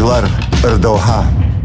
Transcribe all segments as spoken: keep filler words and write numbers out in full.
Жлар РДОҳа.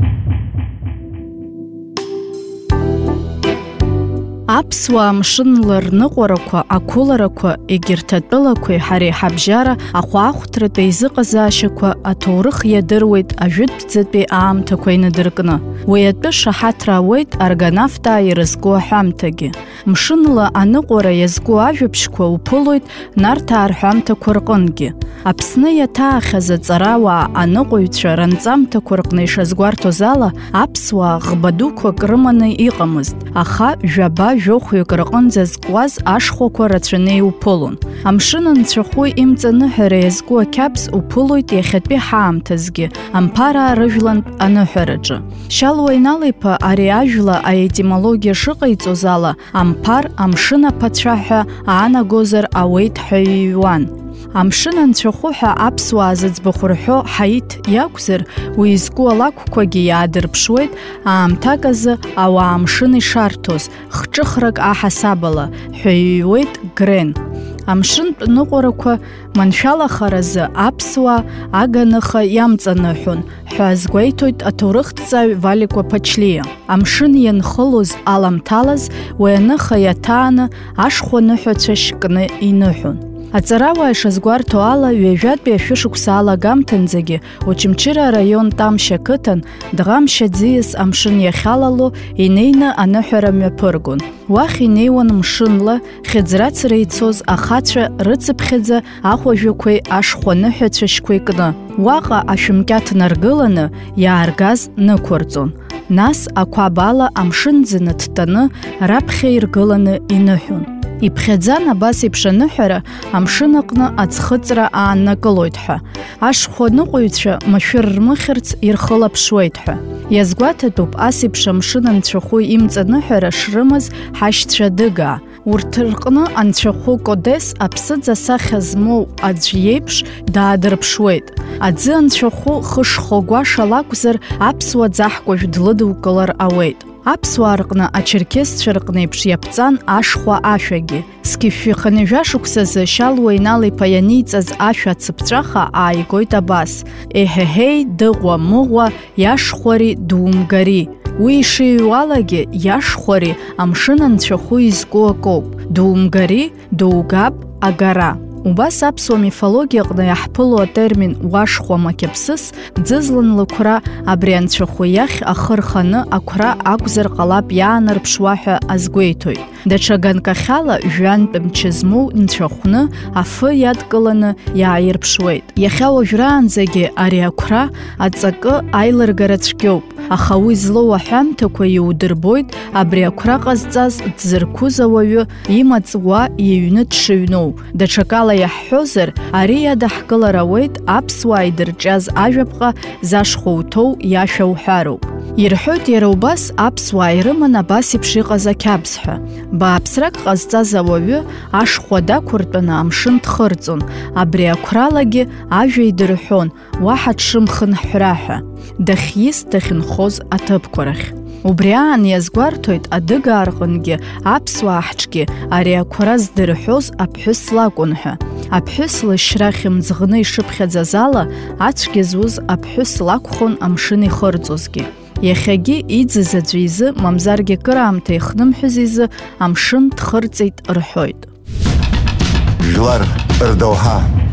Аԥсуаа мшынла рныҟәарақәа, ақәыларақәа, егьырҭ атәылақәеи ҳареи ҳабжьара ахәаахәҭратәи аизыҟазаашьақәа аҭоурых иадыруеит ажәытәӡатәи аамҭақәа инадыркны. Уи атәы шаҳаҭра ауеит аргонавтаа ирызку аҳәамҭагьы. Мшынла аныҟәара иазку ажәабжьқәа уԥылоит нарҭаа рҳәамҭақәа рҟынгьы. Аԥсны иаҭаахьаз аҵарауаа аныҟәаҩцәа ранҵамҭақәа рҟны ишазгәарҭоз ала, аԥсуаа ӷба дуқәак рыманы иҟамызт, аха жәаба жәохәҩык рҟынӡа зкуаз ашхәақәа рацәаны иуԥылон. Амшын анцәахәы имҵаныҳәара иазку ақьабз уԥылоит иахьатәи ҳаамҭазгьы, амԥараа рыжәлантә аныҳәараҿы. Шьалуа Инал-иԥа ари ажәла аетимологиа шыҟаиҵоз ала, амԥар амшын аԥацәа ҳәа аанагозар ауеит ҳәа иҩуан. Амшын анцәахәы ҳәа аԥсуаа зыӡбахә рҳәо ҳаиҭ иакәзар, уи изку алакәқәагьы иаадырԥшуеит аамҭак азы ауаа амшын ишарҭоз, хҿыхрак аҳасабала, ҳәа иҩуеит Грен. Амшынтә ныҟәарақәа маншәалахаразы аԥсуаа аганыха иамҵаныҳәон, ҳәа азгәеиҭоит аҭоурыхҭҵаҩ Валикәа Ԥачлиа. Амшын ианхылоз аламҭалаз, уи аныха иаҭааны ашхәа ныҳәацәа шькны иныҳәон. Аҵарауаа ишазгәарҭо ала, ҩажәатәи ашәышықәса алагамҭанӡагьы Очамчыра араион Тамшь ақыҭан дӷамшьа ӡиас амшын иахьалало инеины аныҳәара мҩаԥыргон. Уахь инеиуан мшынла хьыӡрацара ицоз ахацәа рыцыԥхьаӡа ахәажәақәеи ашхәаныҳәацәашьқәеи кны. Уаҟа ашәымкьаҭ наргыланы иааргаз нықәырҵон. Нас ақәаб ала амшын ӡаны ҭтаны раԥхьа иргыланы иныҳәон. Иԥхьаӡан абас еиԥш аныҳәара амшын аҟны аӡхыҵра ааннакылоит ҳәа. Ашхәаныҟәаҩцәа машәыр рмыхьырц ирхылаԥшуеит ҳәа. Иазгәаҭатәуп ас еиԥш амшын анцәахәы имҵаныҳәара шрымаз ҳашьцәа дыгаа. Урҭ рҟны анцәахәы Кодес аԥсыӡ асахьа змоу аӡә иеиԥш даадырԥшуеит. Аӡы анцәахәы хышхо гәаша лакәзар, аԥсуа ӡаҳкәажә длыдукылар ауеит. Аԥсуаа рҟны ачерқьесцәа рҟны еиԥш иаԥҵан ашхәа ашәагьы. Скифҩханы жәашықәсазы Шьалуа Инал-иԥа ианиҵаз ашәа ацыԥҵәаха ааигоит абас: еҳеҳеи, дыҟәа-мыҟәа, иашхәари думгари. Уи ишиҩуалагьы иашхәари амшын анцәахәы изку акоуп, думгари доугап агара. Убас аԥсуа мифологиаҟны иаҳԥыло атермин уашхәа макьаԥсыс ӡызлан лықәра абри анцәахәы иахь ахы рханы ақәра акәзар ҟалап иаанарԥшуа ҳәа азгәеиҭоит. Даҽа ганкахьала жәантә мчы змоу нцәахәны афы иадкыланы иааирԥшуеит. Иахьа уажәраанӡагьы ари ақәра аҵакы аилыргара цәгьоуп, аха уи злоу аҳәамҭақәа иудырбоит абри ақәра ҟазҵаз дзырқәыз ауаҩы имаҵ-уа иҩны дшыҩноу. Даҽакала иаҳҳәозар, ари иадаҳкылар ауеит аԥсуаа идырҿиаз ажәаԥҟа зашхәа уҭоу иашәа уҳәароуп. Ирҳәоит иара убас аԥсуаа ирыман абас еиԥш иҟаз ақьабз ҳәа. Бааԥсрак ҟазҵаз ауаҩы ашхәа дақәыртәаны амшын дхырҵон, абри ақәралагьы ажәа идырҳәон, уаҳа дшымхынҳәра ҳәа, дахьиз дахьынхоз аҭыԥқәа рахь. Убри аан иазгәарҭоит адыгаа рҟынгьы аԥсуаа ҳҿгьы ари ақәра здырҳәоз аԥҳәыс лакәын ҳәа. Аԥҳәыс лышьра хьымӡӷны ишыԥхьаӡаз ала, ацәгьа зуз аԥҳәыс лакәхон амшын ихырҵозгьы. Иахьагьы иӡыз аӡәы изы, мамзаргьы кыраамҭа ихнымҳәыз изы амшын дхырҵеит рҳәоит. Жлар РДОҳа.